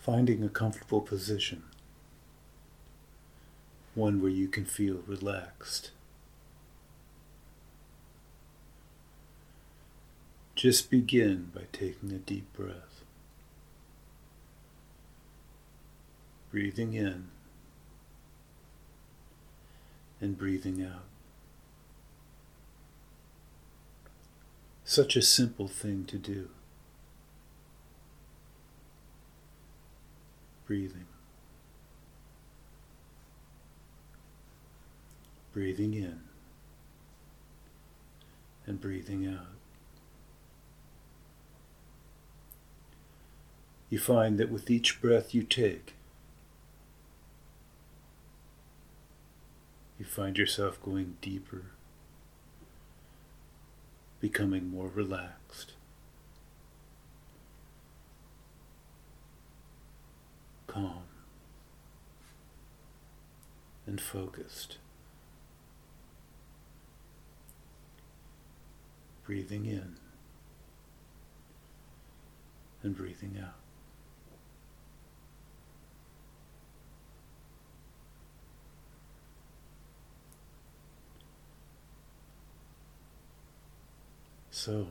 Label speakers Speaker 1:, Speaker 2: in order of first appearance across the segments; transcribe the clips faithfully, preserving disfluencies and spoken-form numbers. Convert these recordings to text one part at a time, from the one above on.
Speaker 1: Finding a comfortable position, one where you can feel relaxed. Just begin by taking a deep breath, breathing in and breathing out. Such a simple thing to do. Breathing. Breathing in and breathing out. You find that with each breath you take, you find yourself going deeper, becoming more relaxed, calm, and focused. Breathing in and breathing out. So,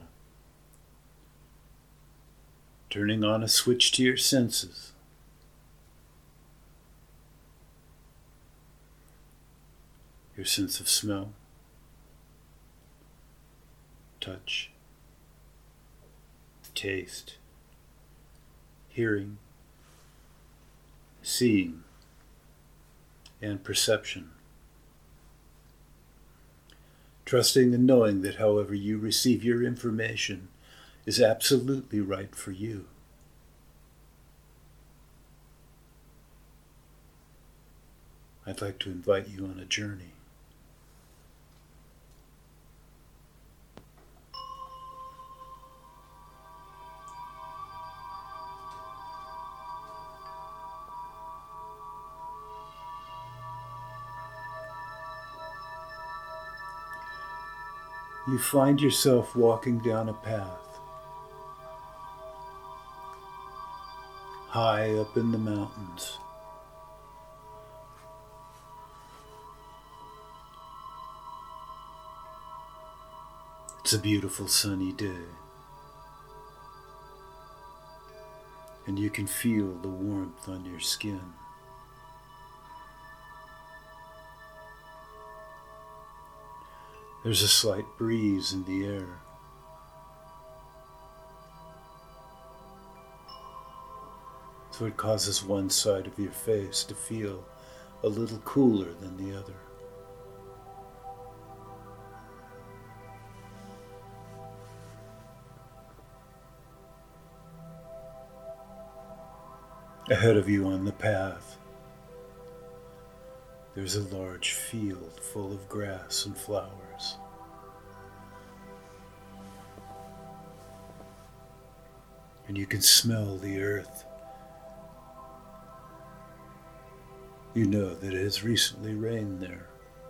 Speaker 1: turning on a switch to your senses. Your sense of smell, touch, taste, hearing, seeing, and perception. Trusting and knowing that however you receive your information is absolutely right for you. I'd like to invite you on a journey. You find yourself walking down a path, high up in the mountains. It's a beautiful sunny day, and you can feel the warmth on your skin. There's a slight breeze in the air. So it causes one side of your face to feel a little cooler than the other. Ahead of you on the path, there's a large field full of grass and flowers. And you can smell the earth. You know that it has recently rained there.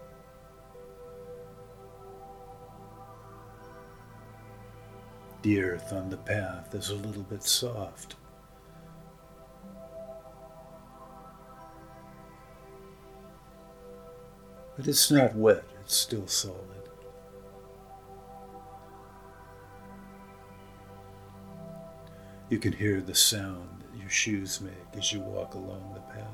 Speaker 1: The earth on the path is a little bit soft. But it's not wet, it's still solid. You can hear the sound that your shoes make as you walk along the path.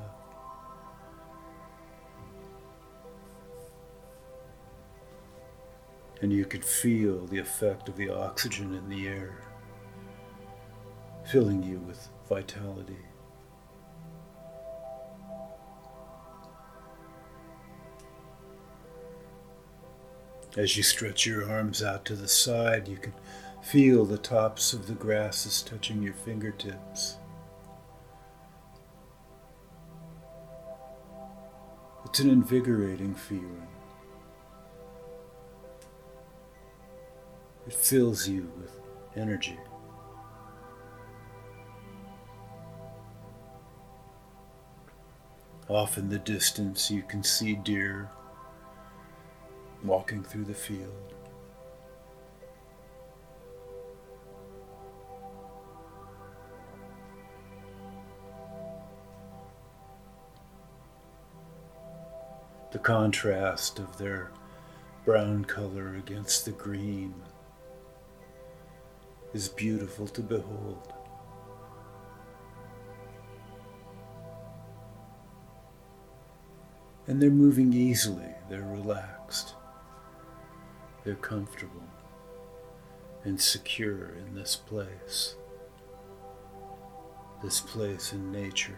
Speaker 1: And you can feel the effect of the oxygen in the air, filling you with vitality. As you stretch your arms out to the side, you can feel the tops of the grasses touching your fingertips. It's an invigorating feeling. It fills you with energy. Off in the distance, you can see deer walking through the field. The contrast of their brown color against the green is beautiful to behold. And they're moving easily, they're relaxed, they're comfortable and secure in this place, this place in nature.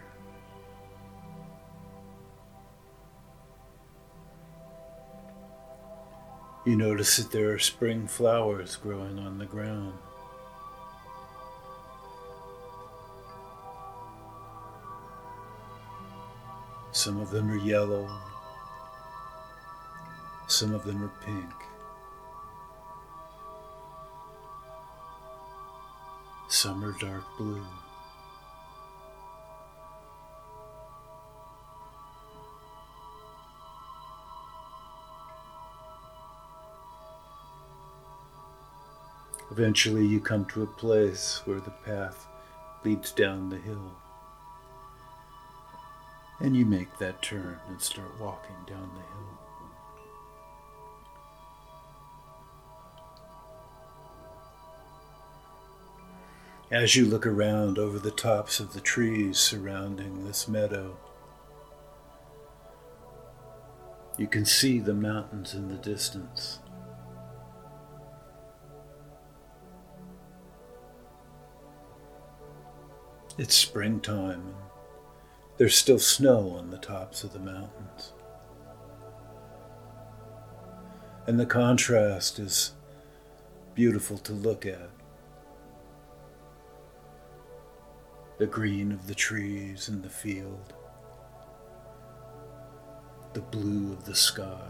Speaker 1: You notice that there are spring flowers growing on the ground. Some of them are yellow, some of them are pink, some are dark blue. Eventually you come to a place where the path leads down the hill. And you make that turn and start walking down the hill. As you look around over the tops of the trees surrounding this meadow, you can see the mountains in the distance. It's springtime, and there's still snow on the tops of the mountains. And the contrast is beautiful to look at. The green of the trees in the field, the blue of the sky,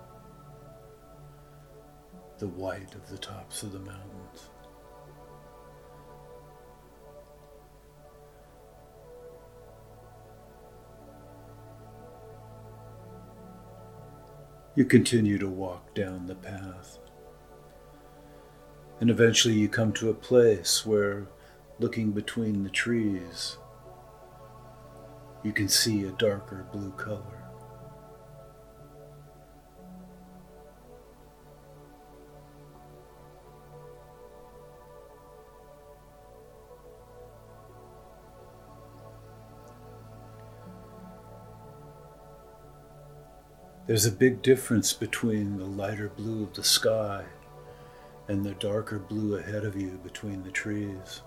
Speaker 1: the white of the tops of the mountains. You continue to walk down the path, and eventually you come to a place where, looking between the trees, you can see a darker blue color. There's a big difference between the lighter blue of the sky and the darker blue ahead of you between the trees.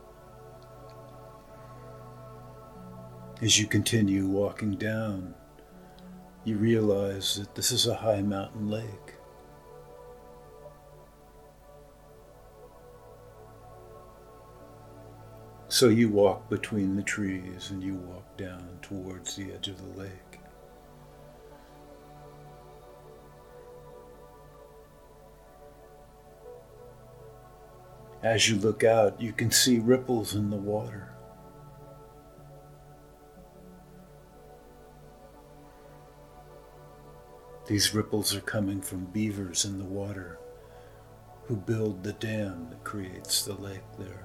Speaker 1: As you continue walking down, you realize that this is a high mountain lake. So you walk between the trees and you walk down towards the edge of the lake. As you look out, you can see ripples in the water. These ripples are coming from beavers in the water who build the dam that creates the lake there.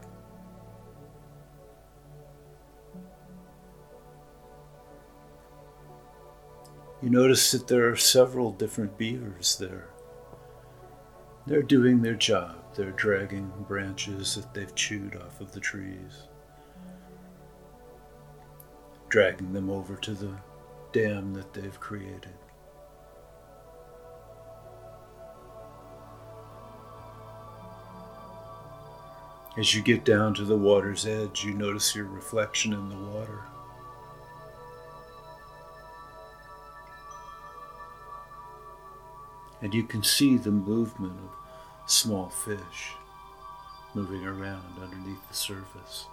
Speaker 1: You notice that there are several different beavers there. They're doing their job. They're dragging branches that they've chewed off of the trees, dragging them over to the dam that they've created. As you get down to the water's edge, you notice your reflection in the water. And you can see the movement of small fish moving around underneath the surface.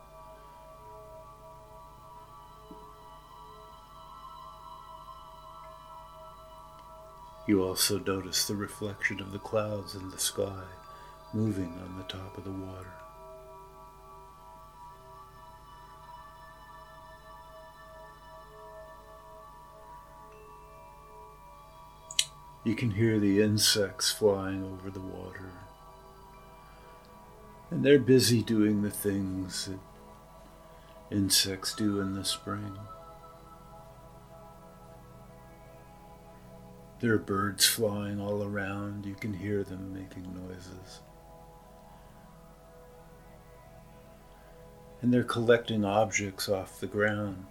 Speaker 1: You also notice the reflection of the clouds in the sky moving on the top of the water. You can hear the insects flying over the water, and they're busy doing the things that insects do in the spring. There are birds flying all around. You can hear them making noises. And they're collecting objects off the ground.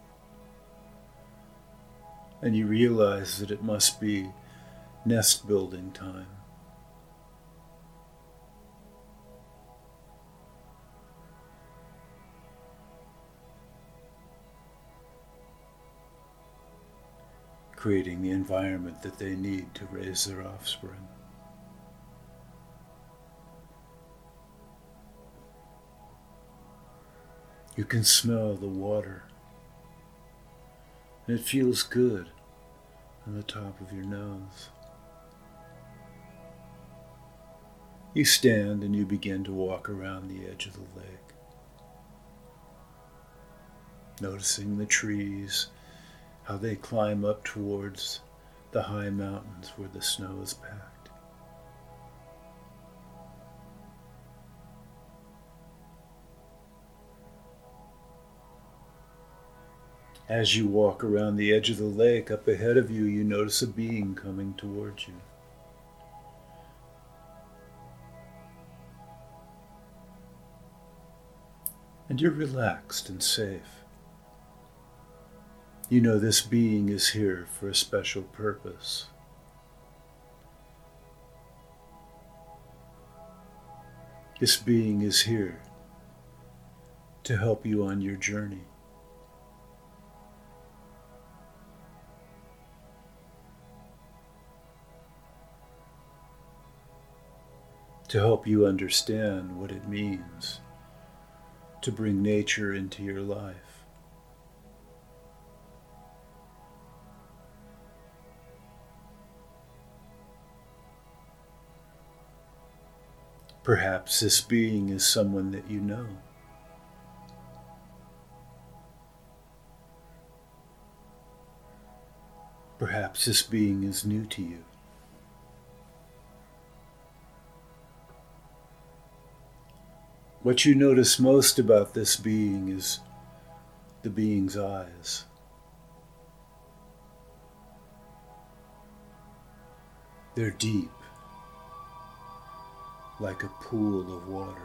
Speaker 1: And you realize that it must be nest building time. Creating the environment that they need to raise their offspring. You can smell the water, and it feels good on the top of your nose. You stand and you begin to walk around the edge of the lake, noticing the trees, how they climb up towards the high mountains where the snow is packed. As you walk around the edge of the lake, up ahead of you, you notice a being coming towards you. And you're relaxed and safe. You know this being is here for a special purpose. This being is here to help you on your journey. To help you understand what it means to bring nature into your life. Perhaps this being is someone that you know. Perhaps this being is new to you. What you notice most about this being is the being's eyes. They're deep, like a pool of water.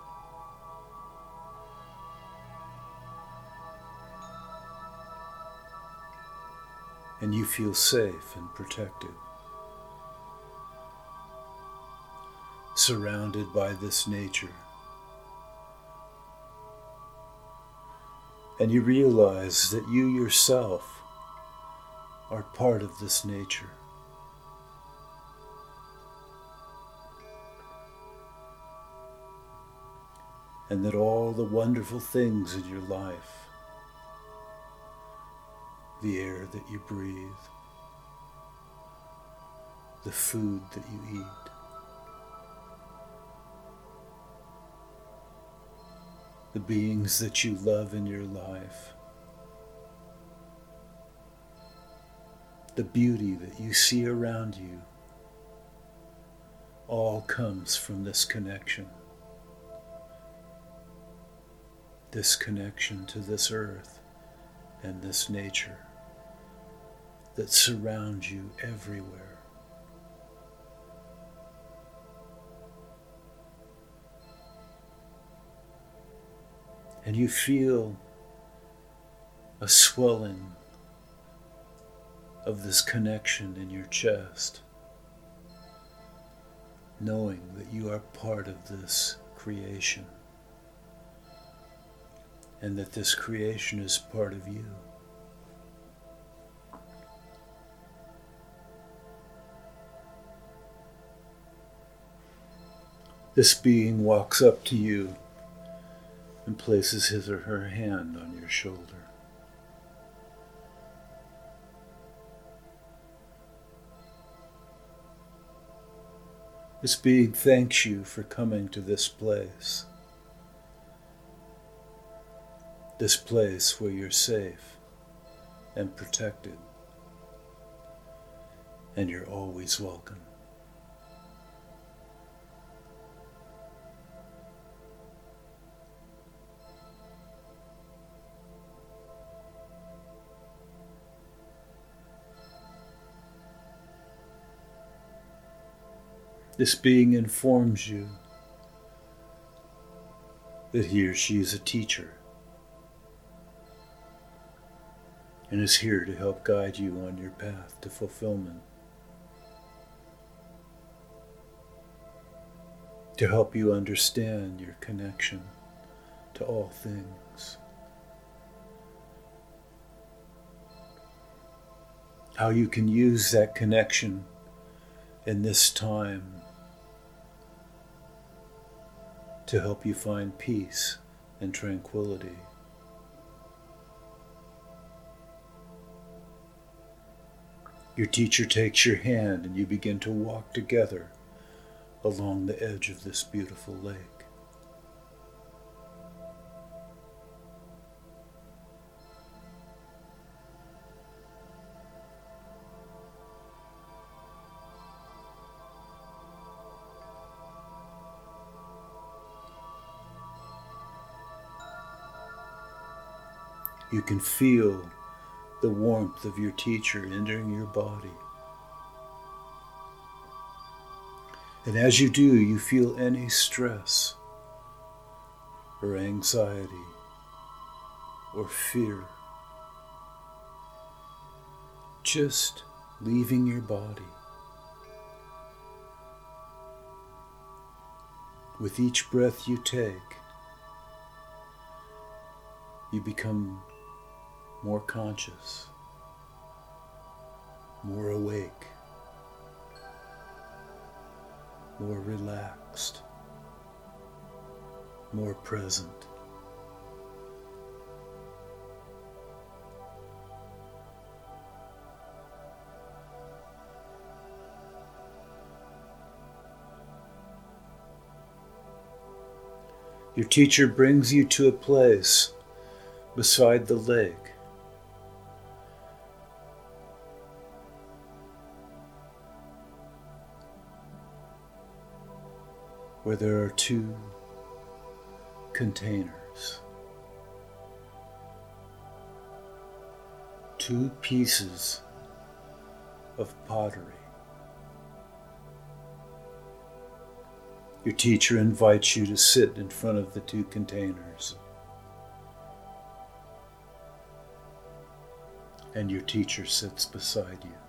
Speaker 1: And you feel safe and protected, surrounded by this nature. And you realize that you yourself are part of this nature. And that all the wonderful things in your life, the air that you breathe, the food that you eat, the beings that you love in your life, the beauty that you see around you, all comes from this connection. This connection to this earth and this nature that surrounds you everywhere. And you feel a swelling of this connection in your chest, knowing that you are part of this creation. And that this creation is part of you. This being walks up to you and places his or her hand on your shoulder. This being thanks you for coming to this place. This place where you're safe and protected, and you're always welcome. This being informs you that he or she is a teacher and is here to help guide you on your path to fulfillment, to help you understand your connection to all things, how you can use that connection in this time to help you find peace and tranquility. Your teacher takes your hand and you begin to walk together along the edge of this beautiful lake. You can feel the warmth of your teacher entering your body. And as you do, you feel any stress or anxiety or fear just leaving your body. With each breath you take, you become more conscious, more awake, more relaxed, more present. Your teacher brings you to a place beside the lake where there are two containers, two pieces of pottery. Your teacher invites you to sit in front of the two containers, and your teacher sits beside you.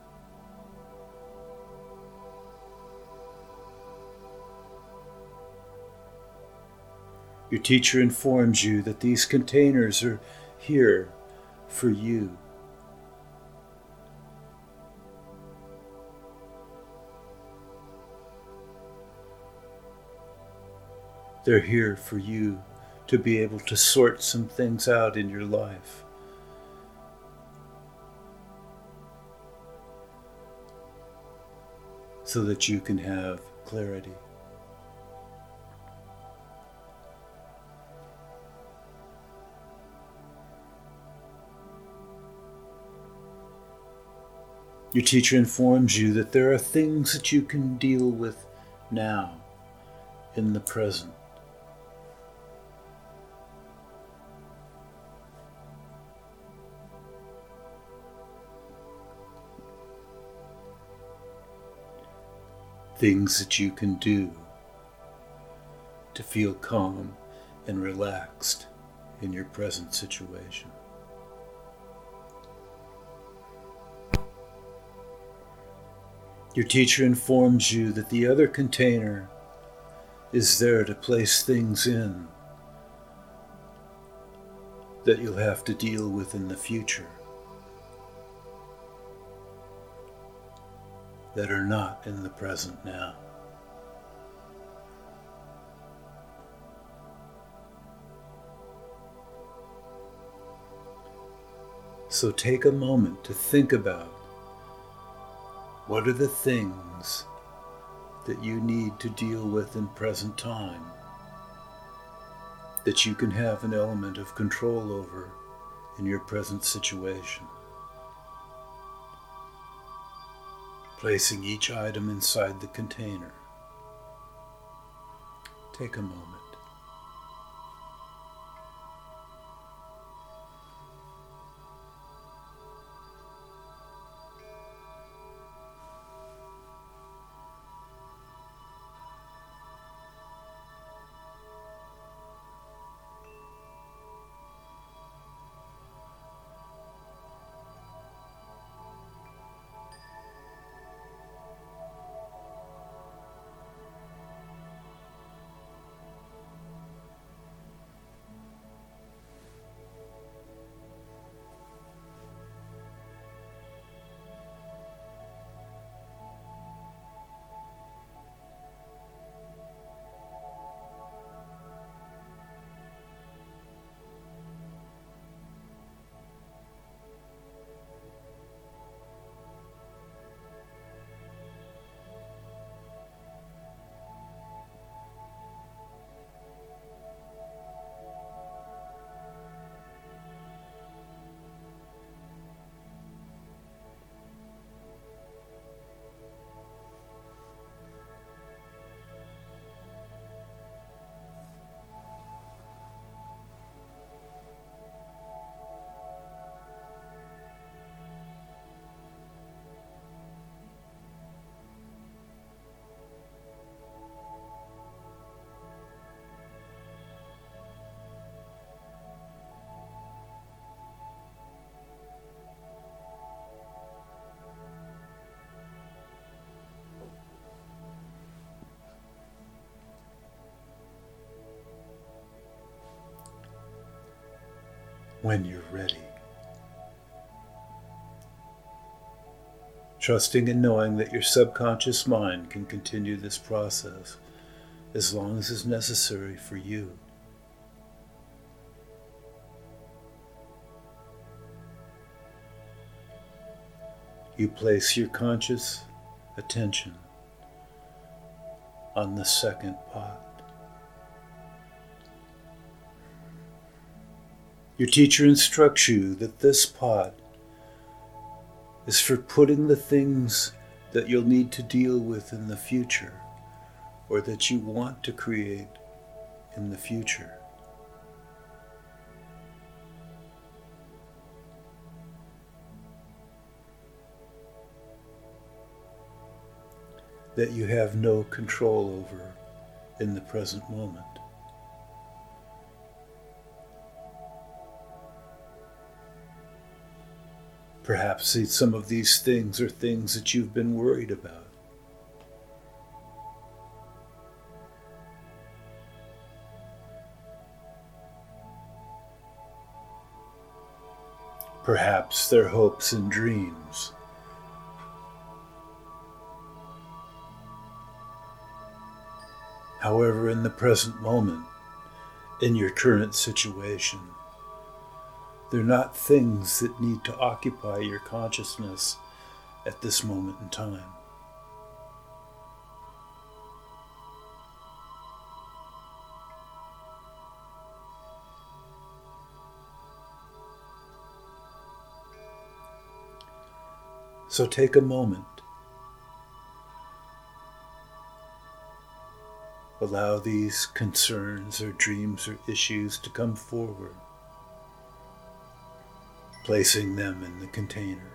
Speaker 1: Your teacher informs you that these containers are here for you. They're here for you to be able to sort some things out in your life. So that you can have clarity. Your teacher informs you that there are things that you can deal with now, in the present. Things that you can do to feel calm and relaxed in your present situation. Your teacher informs you that the other container is there to place things in that you'll have to deal with in the future, that are not in the present now. So take a moment to think about what are the things that you need to deal with in present time that you can have an element of control over in your present situation. Placing each item inside the container. Take a moment. when you're ready. Trusting and knowing that your subconscious mind can continue this process as long as is necessary for you. You place your conscious attention on the second pot. Your teacher instructs you that this pot is for putting the things that you'll need to deal with in the future, or that you want to create in the future. That you have no control over in the present moment. Perhaps some of these things are things that you've been worried about. Perhaps they're hopes and dreams. However, in the present moment, in your current situation, they're not things that need to occupy your consciousness at this moment in time. So take a moment. Allow these concerns or dreams or issues to come forward, placing them in the container.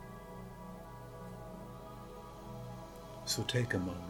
Speaker 1: So take a moment.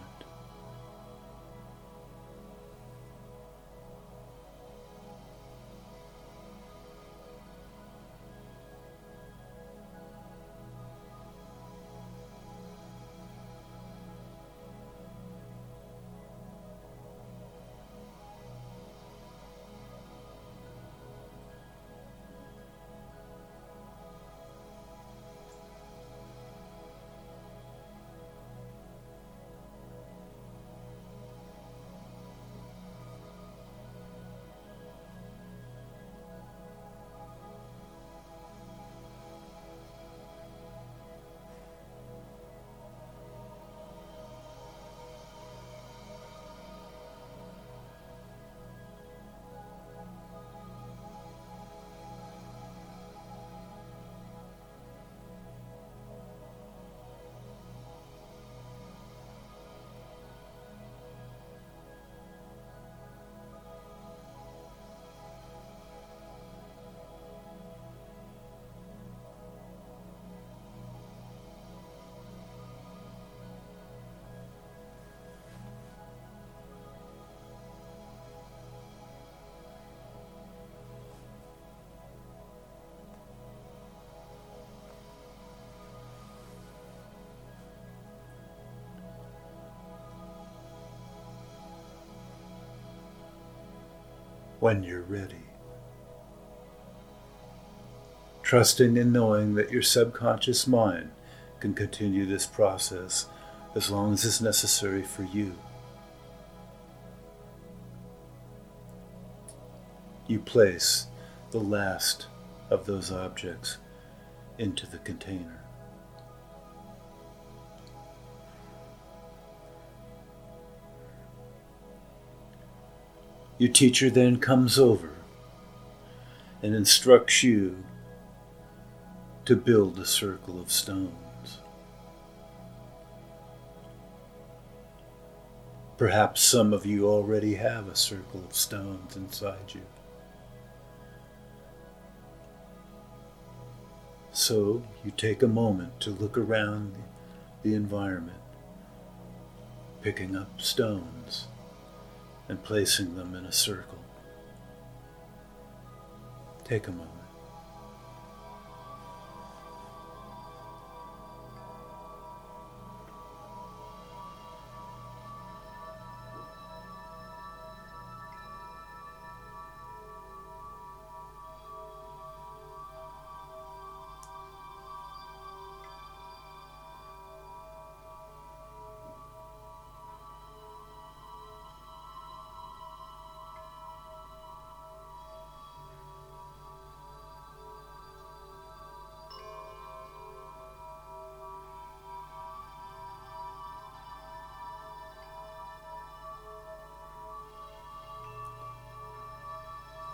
Speaker 1: When you're ready. Trusting and knowing that your subconscious mind can continue this process as long as it's necessary for you. You place the last of those objects into the container. Your teacher then comes over and instructs you to build a circle of stones. Perhaps some of you already have a circle of stones inside you. So you take a moment to look around the environment, picking up stones and placing them in a circle. Take a moment.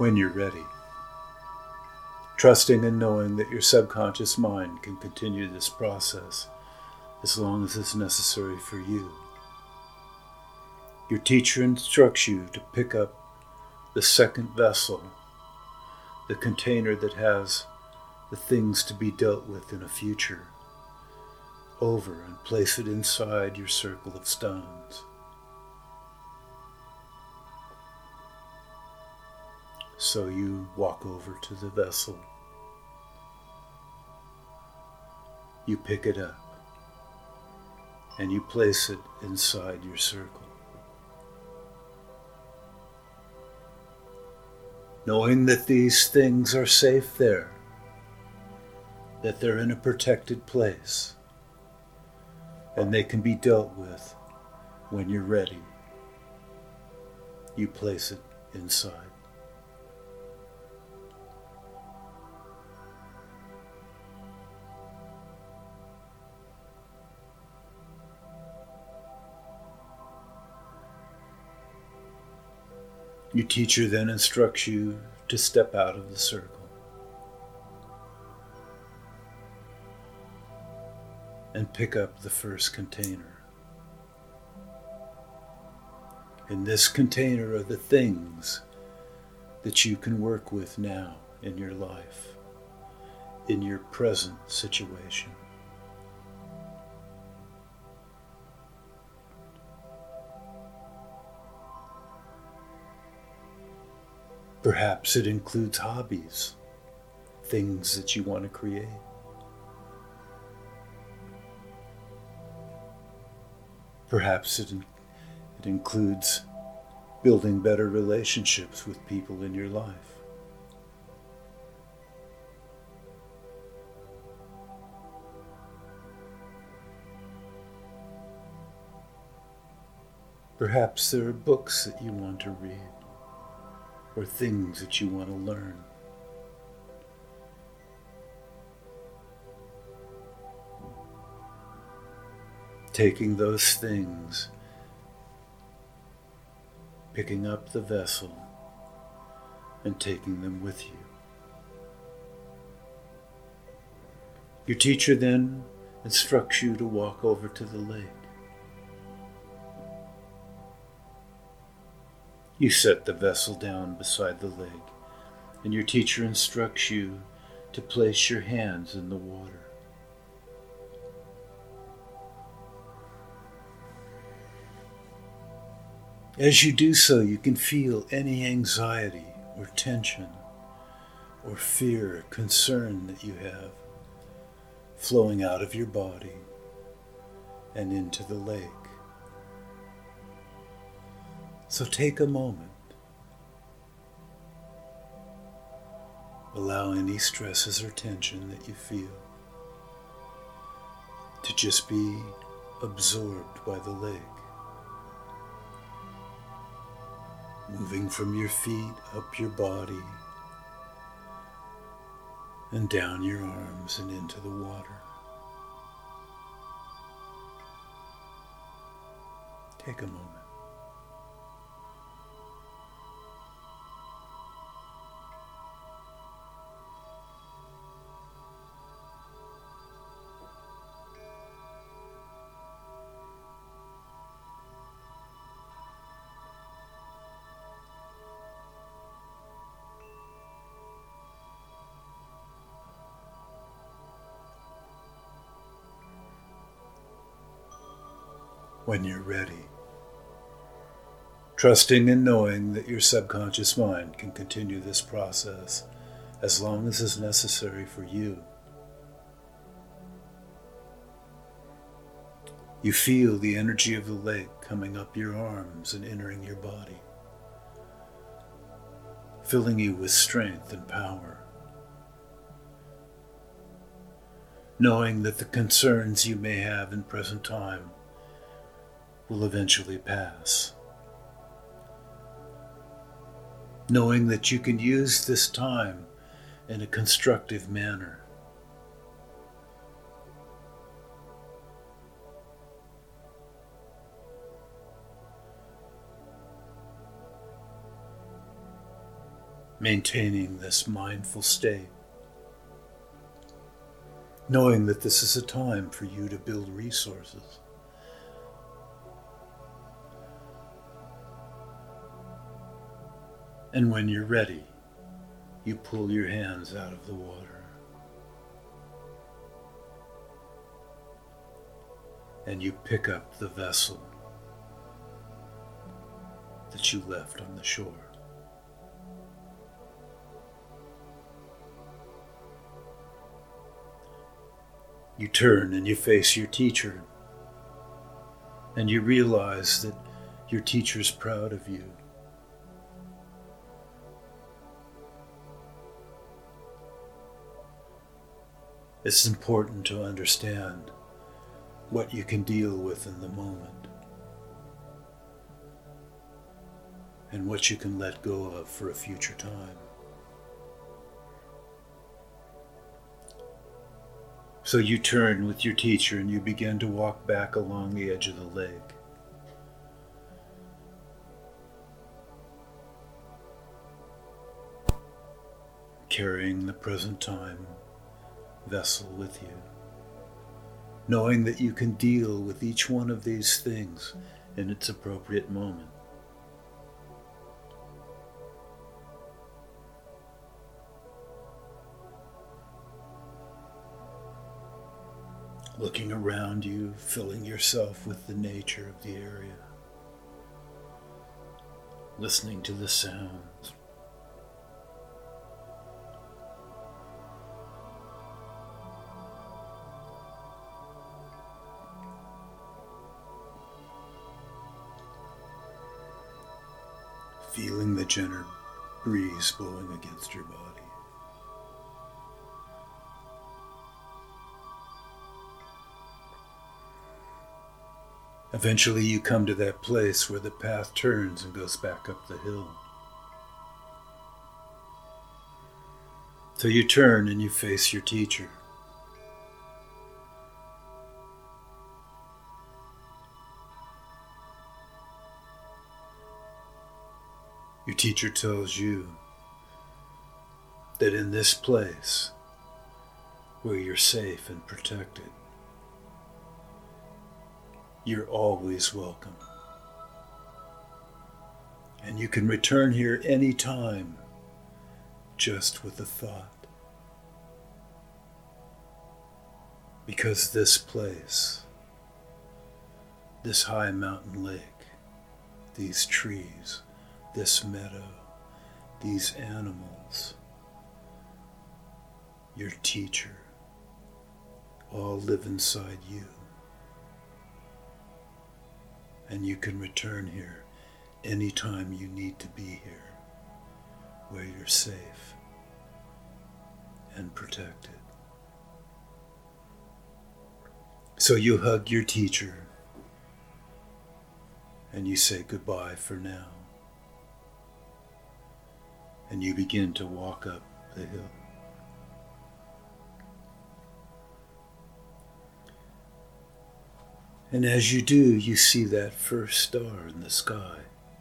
Speaker 1: when you're ready. Trusting and knowing that your subconscious mind can continue this process as long as it's necessary for you. Your teacher instructs you to pick up the second vessel, the container that has the things to be dealt with in a future, over and place it inside your circle of stones. So you walk over to the vessel. You pick it up and you place it inside your circle. Knowing that these things are safe there, that they're in a protected place, and they can be dealt with when you're ready. You place it inside. Your teacher then instructs you to step out of the circle and pick up the first container. In this container are the things that you can work with now in your life, in your present situation. Perhaps it includes hobbies, things that you want to create. Perhaps it, it includes building better relationships with people in your life. Perhaps there are books that you want to read, or things that you want to learn. Taking those things, picking up the vessel, and taking them with you. Your teacher then instructs you to walk over to the lake. You set the vessel down beside the lake, and your teacher instructs you to place your hands in the water. As you do so, you can feel any anxiety or tension or fear or concern that you have flowing out of your body and into the lake. So take a moment. Allow any stresses or tension that you feel to just be absorbed by the lake. Moving from your feet up your body and down your arms and into the water. Take a moment. When you're ready, trusting and knowing that your subconscious mind can continue this process as long as is necessary for you. You feel the energy of the lake coming up your arms and entering your body, filling you with strength and power. Knowing that the concerns you may have in present time will eventually pass. Knowing that you can use this time in a constructive manner. maintaining this mindful state, knowing that this is a time for you to build resources. And when you're ready, you pull your hands out of the water and you pick up the vessel that you left on the shore. You turn and you face your teacher, and you realize that your teacher's proud of you. It's important to understand what you can deal with in the moment and what you can let go of for a future time. So you turn with your teacher and you begin to walk back along the edge of the lake. Carrying the present time vessel with you, knowing that you can deal with each one of these things in its appropriate moment. Looking around you, filling yourself with the nature of the area, listening to the sounds. Feeling the gentle breeze blowing against your body. Eventually you come to that place where the path turns and goes back up the hill. So you turn and you face your teacher. Your teacher tells you that in this place where you're safe and protected, you're always welcome. And you can return here any time, just with a thought. Because this place, this high mountain lake, these trees, this meadow, these animals, your teacher, all live inside you. And you can return here anytime you need to be here, where you're safe and protected. So you hug your teacher and you say goodbye for now. And you begin to walk up the hill. And as you do, you see that first star in the sky.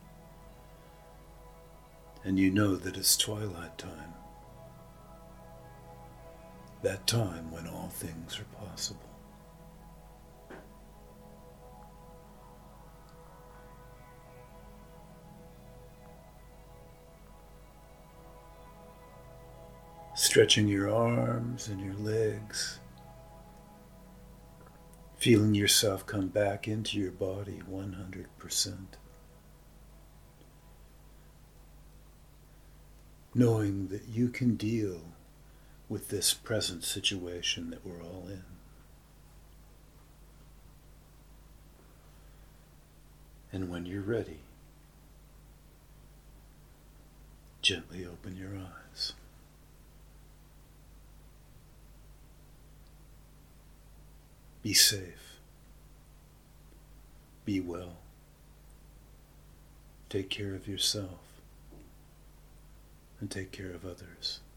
Speaker 1: And you know that it's twilight time. That time when all things are possible. Stretching your arms and your legs, feeling yourself come back into your body one hundred percent. Knowing that you can deal with this present situation that we're all in. And when you're ready, gently open your eyes. Be safe. Be well. Take care of yourself and take care of others.